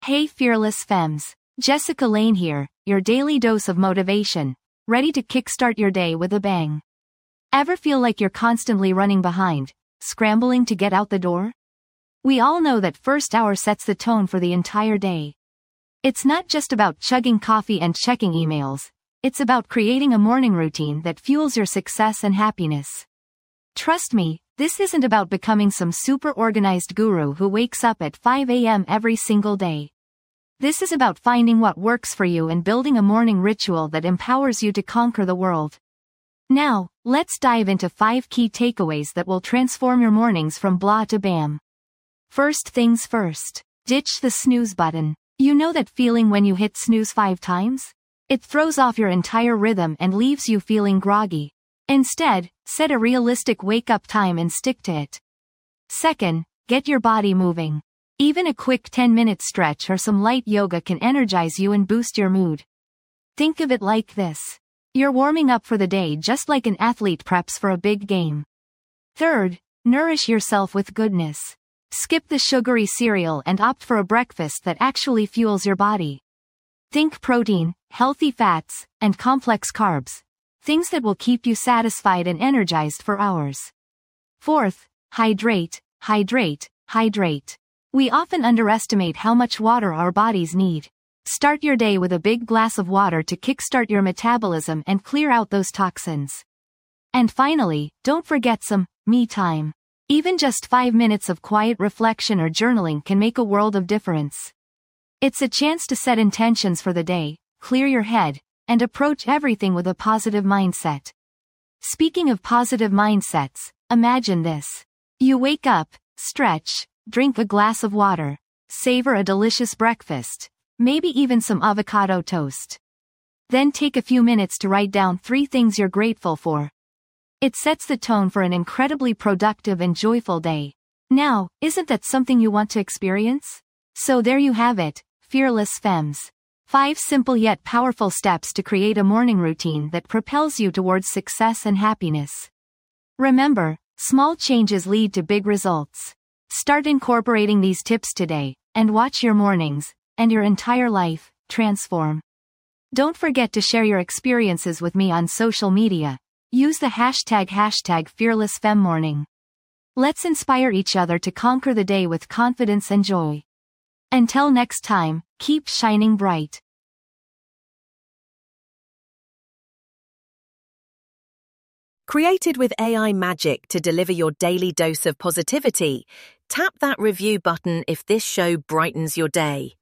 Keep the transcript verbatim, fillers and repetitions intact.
Hey fearless femmes, Jessica Lane here, your daily dose of motivation, ready to kickstart your day with a bang. Ever feel like you're constantly running behind, scrambling to get out the door? We all know that first hour sets the tone for the entire day. It's not just about chugging coffee and checking emails, it's about creating a morning routine that fuels your success and happiness. Trust me, this isn't about becoming some super organized guru who wakes up at five a m every single day. This is about finding what works for you and building a morning ritual that empowers you to conquer the world. Now, let's dive into five key takeaways that will transform your mornings from blah to bam. First things first, ditch the snooze button. You know that feeling when you hit snooze five times? It throws off your entire rhythm and leaves you feeling groggy. Instead, set a realistic wake-up time and stick to it. Second, get your body moving. Even a quick ten minute stretch or some light yoga can energize you and boost your mood. Think of it like this. You're warming up for the day just like an athlete preps for a big game. Third, nourish yourself with goodness. Skip the sugary cereal and opt for a breakfast that actually fuels your body. Think protein, healthy fats, and complex carbs. Things that will keep you satisfied and energized for hours. Fourth, hydrate, hydrate, hydrate. We often underestimate how much water our bodies need. Start your day with a big glass of water to kickstart your metabolism and clear out those toxins. And finally, don't forget some me time. Even just five minutes of quiet reflection or journaling can make a world of difference. It's a chance to set intentions for the day, clear your head, and approach everything with a positive mindset. Speaking of positive mindsets, imagine this. You wake up, stretch, drink a glass of water, savor a delicious breakfast, maybe even some avocado toast. Then take a few minutes to write down three things you're grateful for. It sets the tone for an incredibly productive and joyful day. Now, isn't that something you want to experience? So there you have it, fearless femmes. Five simple yet powerful steps to create a morning routine that propels you towards success and happiness. Remember, small changes lead to big results. Start incorporating these tips today, and watch your mornings, and your entire life, transform. Don't forget to share your experiences with me on social media. Use the hashtag hashtag FearlessFemMorning. Let's inspire each other to conquer the day with confidence and joy. Until next time, keep shining bright. Created with A I magic to deliver your daily dose of positivity, tap that review button if this show brightens your day.